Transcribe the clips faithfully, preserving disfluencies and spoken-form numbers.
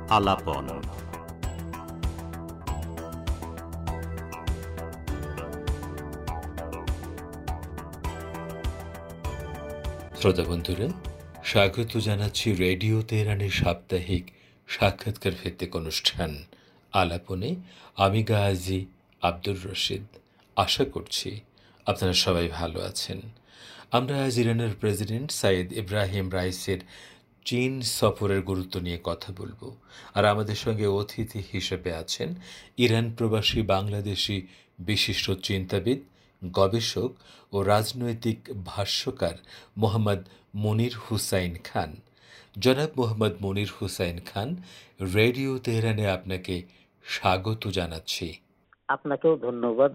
আলাপন। শ্রোতা বন্ধুরা, স্বাগত জানাচ্ছি রেডিও তেহরানের সাপ্তাহিক সাক্ষাৎকার ভিত্তিক অনুষ্ঠান আলাপনে। আমি গাজী আব্দুর রশিদ। আশা করছি আপনারা সবাই ভালো আছেন। আমরা আজ ইরানের প্রেসিডেন্ট সাইদ ইব্রাহিম রাইসির চীন সফরের গুরুত্ব নিয়ে কথা বলবো। আর আমাদের সঙ্গে অতিথি হিসেবে আছেন ইরান প্রবাসী বাংলাদেশি বিশিষ্ট চিন্তাবিদ, গবেষক ও রাজনৈতিক ভাষ্যকার মোহাম্মদ মনির হুসাইন খান। জনাব মোহাম্মদ মনির হুসাইন খান, রেডিও তেহরানে আপনাকে স্বাগত জানাচ্ছি। আপনাকেও ধন্যবাদ।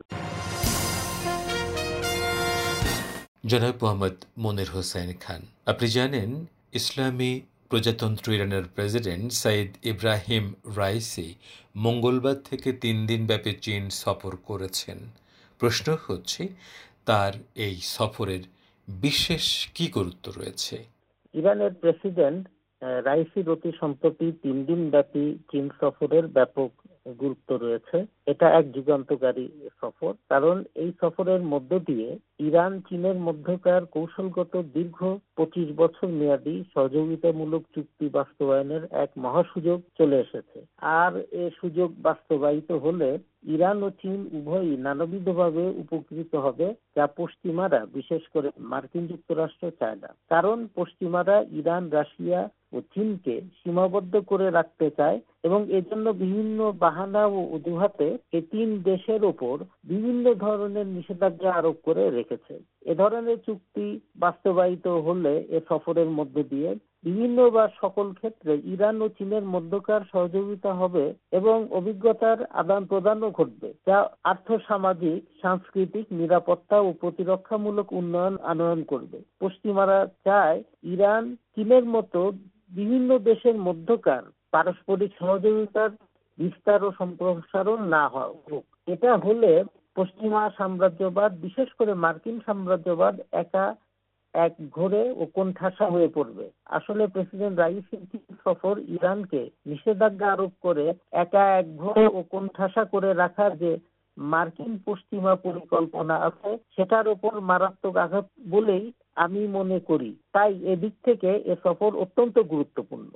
জনাব মোহাম্মদ মনির হুসাইন খান, আপনি জানেন ইসলামী প্রজাতন্ত্র ইরানের প্রেসিডেন্ট সাইদ ইব্রাহিম রাইসি মঙ্গলবার থেকে তিন দিন ব্যাপী চীন সফর করেছেন। প্রশ্ন হচ্ছে, তার এই সফরের বিশেষ কি গুরুত্ব রয়েছে? ইরানের প্রেসিডেন্ট রাইসির অতি সম্প্রতি তিন দিন ব্যাপী চীন সফরের ব্যাপক গুরুত্ব রয়েছে। এটা এক যুগান্তকারী সফর, কারণ এই সফরের মধ্য দিয়ে ইরান চীনের মধ্যকার কৌশলগত দীর্ঘ পঁচিশ বছর মেয়াদী সহযোগিতামূলক চুক্তি বাস্তবায়নের এক মহাসুযোগ চলে এসেছে। আর এ সুযোগ বাস্তবায়িত হলে ইরান ও চীন উভয়ই নানাবিধভাবে উপকৃত হবে, যা পশ্চিমারা, বিশেষ করে মার্কিন যুক্তরাষ্ট্র চায় না। কারণ পশ্চিমারা ইরান, রাশিয়া ও চীনকে সীমাবদ্ধ করে রাখতে চায় এবং এজন্য বিভিন্ন বাহানা ও অজুহাতে এই তিন দেশের ওপর বিভিন্ন ধরনের নিষেধাজ্ঞা আরোপ করে রেখেছে। এ ধরনের চুক্তি বাস্তবায়িত হলে এ সফরের মধ্য দিয়ে বিভিন্ন বা সকল ক্ষেত্রে ইরান ও চীনের মধ্যকার সহযোগিতা হবে এবং অভিজ্ঞতার আদান প্রদানও ঘটবে, যা আর্থসামাজিক, সাংস্কৃতিক, নিরাপত্তা ও প্রতিরক্ষামূলক উন্নয়ন আনয়ন করবে। পশ্চিমারা চায় ইরান চীনের মতো বিভিন্ন দেশের মধ্যকার পারস্পরিক সহযোগিতার বিস্তার ও সম্প্রসারণ না হোক। এটা হলে পশ্চিমা সাম্রাজ্যবাদ, বিশেষ করে মার্কিন সাম্রাজ্যবাদ, একা এক ঘোরে ও কোণঠাসা হয়ে পড়বে। আসলে প্রেসিডেন্ট রাইসির সফর ইরানকে নিষেধাজ্ঞা আরোপ করে একা এক ঘোরে ও কোণঠাসা করে রাখার যে মার্কিন পশ্চিমা পরিকল্পনা আছে, সেটার উপর মারাত্মক আঘাত বলেই আমি মনে করি। তাই এদিক থেকে এ সফর অত্যন্ত গুরুত্বপূর্ণ।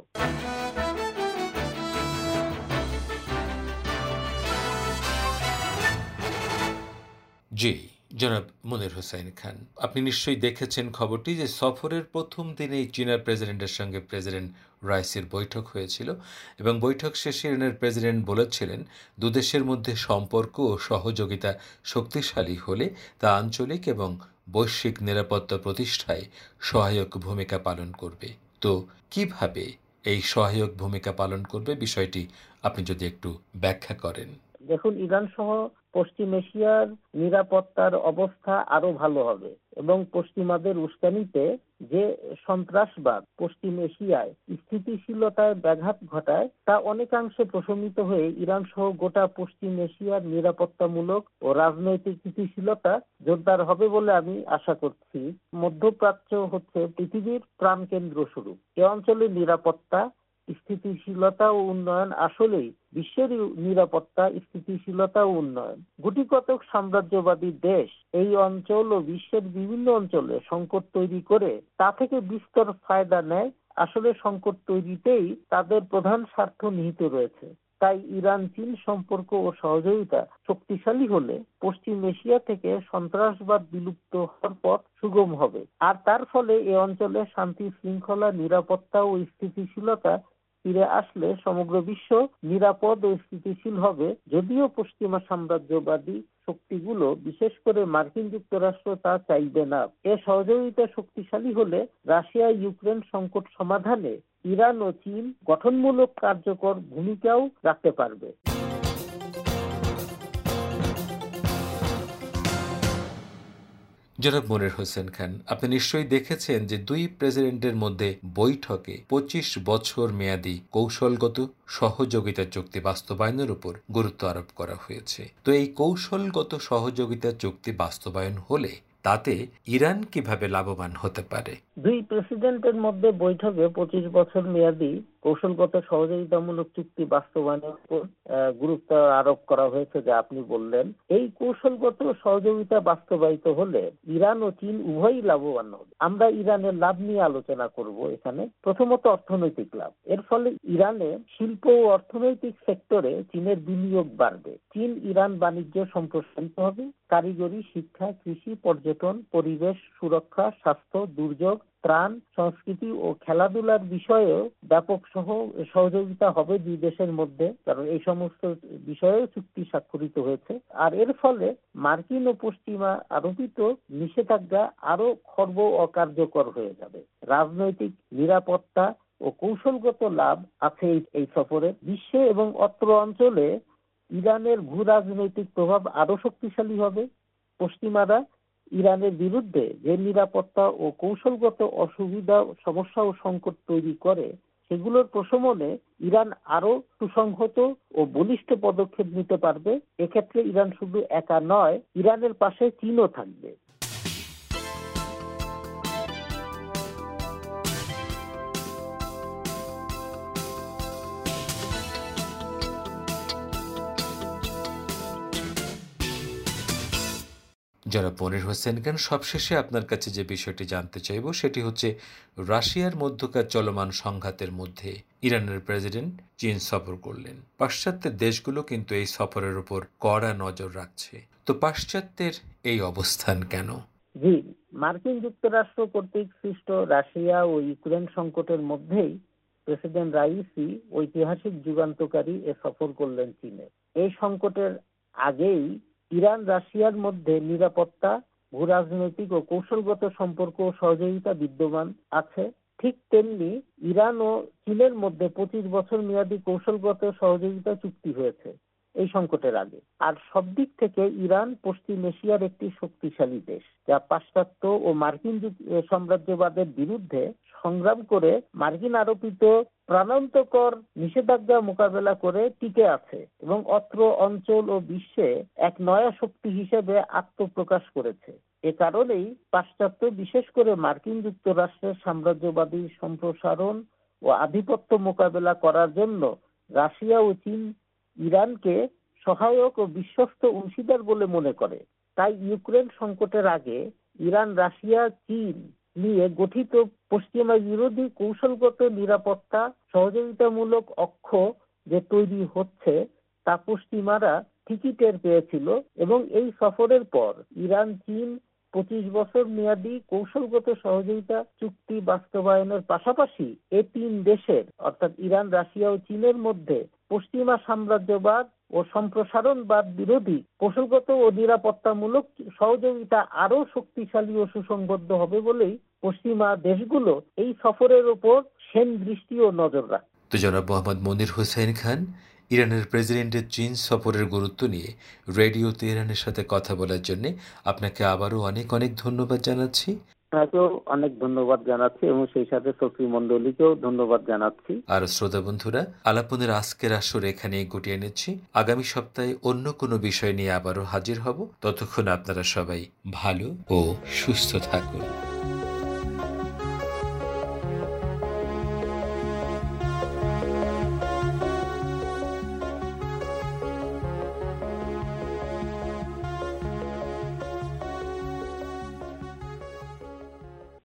জি, জনাব মনির হুসাইন খান, আপনি নিশ্চয়ই দেখেছেন খবরটি যে সফরের প্রথম দিনেই চীনের প্রেসিডেন্টের সঙ্গে প্রেসিডেন্ট রাইসির বৈঠক হয়েছিল এবং বৈঠক শেষে ইরানের প্রেসিডেন্ট বলেছিলেন, দুদেশের মধ্যে সম্পর্ক ও সহযোগিতা শক্তিশালী হলে তা আঞ্চলিক এবং বৈশ্বিক নিরাপত্তা প্রতিষ্ঠায় সহায়ক ভূমিকা পালন করবে। তো কিভাবে এই সহায়ক ভূমিকা পালন করবে, বিষয়টি আপনি যদি একটু ব্যাখ্যা করেন। দেখুন, ইরান সহ পশ্চিম এশিয়ার নিরাপত্তার অবস্থা আরো ভালো হবে এবং পশ্চিমাদের উস্কানিতে যে সন্ত্রাসবাদ পশ্চিম এশিয়ায় স্থিতিশীলতায় ব্যাঘাত ঘটায়, তা অনেকাংশে প্রশমিত হয়ে ইরান সহ গোটা পশ্চিম এশিয়ার নিরাপত্তামূলক ও রাজনৈতিক স্থিতিশীলতা জোরদার হবে বলে আমি আশা করছি। মধ্যপ্রাচ্য হচ্ছে পৃথিবীর প্রাণকেন্দ্র স্বরূপ। এ অঞ্চলের নিরাপত্তা, স্থিতিশীলতা ও উন্নয়ন আসলেই বিশ্বের নিরাপত্তা, স্থিতিশীলতা ও উন্নয়ন। গুটিকতক সাম্রাজ্যবাদী দেশ এই অঞ্চল ও বিশ্বের বিভিন্ন অঞ্চলে সংকট তৈরি করে তা থেকে বিস্তর ফায়দা নেয়। আসলে সংকট তৈরিতেই তাদের প্রধান স্বার্থ নিহিত রয়েছে। তাই ইরান চীন সম্পর্ক ও সহযোগিতা শক্তিশালী হলে পশ্চিম এশিয়া থেকে সন্ত্রাসবাদ বিলুপ্ত হওয়ার পথ সুগম হবে। আর তার ফলে এ অঞ্চলে শান্তি, শৃঙ্খলা, নিরাপত্তা ও স্থিতিশীলতা ফিরে আসলে সমগ্র বিশ্ব নিরাপদ ও স্থিতিশীল হবে। যদিও পশ্চিমা সাম্রাজ্যবাদী শক্তিগুলো, বিশেষ করে মার্কিন যুক্তরাষ্ট্র, তা চাইবে না। এ সহযোগিতা শক্তিশালী হলে রাশিয়া ইউক্রেন সংকট সমাধানে ইরান ও চীন গঠনমূলক কার্যকর ভূমিকাও রাখতে পারবে। জনাব মনির হোসেন খান, আপনি নিশ্চয়ই দেখেছেন যে দুই প্রেসিডেন্টের মধ্যে বৈঠকে পঁচিশ বছর মেয়াদী কৌশলগত সহযোগিতা চুক্তি বাস্তবায়নের উপর গুরুত্ব আরোপ করা হয়েছে। তো এই কৌশলগত সহযোগিতা চুক্তি বাস্তবায়ন হলে তাতে ইরান কিভাবে লাভবান হতে পারে? দুই প্রেসিডেন্টের মধ্যে বৈঠকে পঁচিশ বছর মেয়াদী কৌশলগত সহযোগিতামূলক চুক্তি বাস্তবায়নের উপর গুরুত্ব আরোপ করা হয়েছে, যা আপনি বললেন। এই কৌশলগত সহযোগিতা বাস্তবায়িত হলে ইরান ও চীন উভয়ই লাভবান হবে। আমরা ইরানের লাভ নিয়ে আলোচনা করব এখানে। প্রথমত অর্থনৈতিক লাভ। এর ফলে ইরানে শিল্প ও অর্থনৈতিক সেক্টরে চীনের বিনিয়োগ বাড়বে। চীন ইরান বাণিজ্য সম্প্রসারিত হবে। কারিগরি, শিক্ষা, কৃষি, পর্যটন, পরিবেশ, সুরক্ষা, স্বাস্থ্য, দুর্যোগ, ত্রাণ, সংস্কৃতি ও খেলাধুলার বিষয়েও ব্যাপক সহ সহযোগিতা হবে দুই দেশের মধ্যে, কারণ এই সমস্ত বিষয়েও চুক্তি স্বাক্ষরিত হয়েছে। আর এর ফলে মার্কিন ও পশ্চিমা আরোপিত নিষেধাজ্ঞা আরো খর্ব অকার্যকর হয়ে যাবে। রাজনৈতিক নিরাপত্তা ও কৌশলগত লাভ আছে এই সফরে। বিশ্বে এবং অত্র অঞ্চলে ইরানের ভূ রাজনৈতিক প্রভাব আরো শক্তিশালী হবে। পশ্চিমারা ইরানের বিরুদ্ধে যে নিরাপত্তা ও কৌশলগত অসুবিধা, সমস্যা ও সংকট তৈরি করে, সেগুলোর প্রশমনে ইরান আরো সুসংহত ও বলিষ্ঠ পদক্ষেপ নিতে পারবে। এক্ষেত্রে ইরান শুধু একা নয়, ইরানের পাশে চীনও থাকবে। জনাব মনির হোসেন খান, সবশেষে আপনার কাছে যে বিষয়টি জানতে চাইব সেটি হচ্ছে রাশিয়ার মধ্যকার চলমান সংঘাতের মধ্যে ইরানের প্রেসিডেন্ট চীন সফর করলেন। পাশ্চাত্যের দেশগুলো কিন্তু এই সফরের উপর কড়া নজর রাখছে। তো পাশ্চাত্যের এই অবস্থান কেন? জি, মার্কিন যুক্তরাষ্ট্র কর্তৃক সৃষ্ট রাশিয়া ও ইউক্রেন সংকটের মধ্যেই প্রেসিডেন্ট রাইসি ঐতিহাসিক যুগান্তকারী এ সফর করলেন চীনে। এই সংকটের আগেই ইরান রাশিয়ার মধ্যে নিরাপত্তা, ভূ রাজনৈতিক ও কৌশলগত সম্পর্ক ও সহযোগিতা বিদ্যমান আছে। ঠিক তেমনি ইরান ও চীনের মধ্যে পঁচিশ বছর মেয়াদী কৌশলগত সহযোগিতা চুক্তি হয়েছে এই সংকটের আগে। আর সব দিক থেকে ইরান পশ্চিম এশিয়ার একটি শক্তিশালী দেশ, যা পাশ্চাত্য ও মার্কিন সাম্রাজ্যবাদের বিরুদ্ধে সংগ্রাম করে মার্কিন আরোপিত প্রাণান্তকর নিষেধাজ্ঞা মোকাবেলা করে টিকে আছে এবং অত্র অঞ্চল ও বিশ্বে এক নয়া শক্তি হিসেবে আত্মপ্রকাশ করেছে। এ কারণেই পাশ্চাত্য, বিশেষ করে মার্কিন যুক্তরাষ্ট্রের সাম্রাজ্যবাদী সম্প্রসারণ ও আধিপত্য মোকাবেলা করার জন্য রাশিয়া ও চীন ইরানকে সহায়ক ও বিশ্বস্ত অংশীদার বলে মনে করে। তাই ইউক্রেন সংকটের আগে ইরান, রাশিয়া, চীন নিয়ে গঠিত পশ্চিমা বিরোধী কৌশলগত নিরাপত্তা সহযোগিতামূলক অক্ষ যে তৈরি হচ্ছে, তা পশ্চিমারা ঠিকই টের পেয়েছিল এবং এই সফরের পর ইরান চীন পঁচিশ বছর মেয়াদী কৌশলগত সহযোগিতা চুক্তি বাস্তবায়নের পাশাপাশি এ তিন দেশের অর্থাৎ ইরান, রাশিয়া ও চীনের মধ্যে পশ্চিমা সাম্রাজ্যবাদ ও সম্প্রসারণবাদ বিরোধী কৌশলগত ও নিরাপত্তামূলক সহযোগিতা আরো শক্তিশালী ও সুসংবদ্ধ হবে বলেই পশ্চিমা দেশগুলো এই সফরের উপর সেন দৃষ্টি ও নজর রাখে। তো জনাব মোহাম্মদ মনির হোসেন খান, ইরানের প্রেসিডেন্টের চীন সফরের গুরুত্ব নিয়ে রেডিও তেহরানের সাথে কথা বলার জন্য আপনাকে আবারও অনেক অনেক ধন্যবাদ জানাচ্ছি। আপনাকেও অনেক ধন্যবাদ জানাচ্ছি এবং সেই সাথে শ্রোতৃ মণ্ডলীকেও ধন্যবাদ জানাচ্ছি। আর শ্রোতা বন্ধুরা, আলাপনের আজকের আসর এখানে গুটিয়ে নিচ্ছি। আগামী সপ্তাহে অন্য কোনো বিষয় নিয়ে আবারও হাজির হব। ততক্ষণ আপনারা সবাই ভালো ও সুস্থ থাকুন।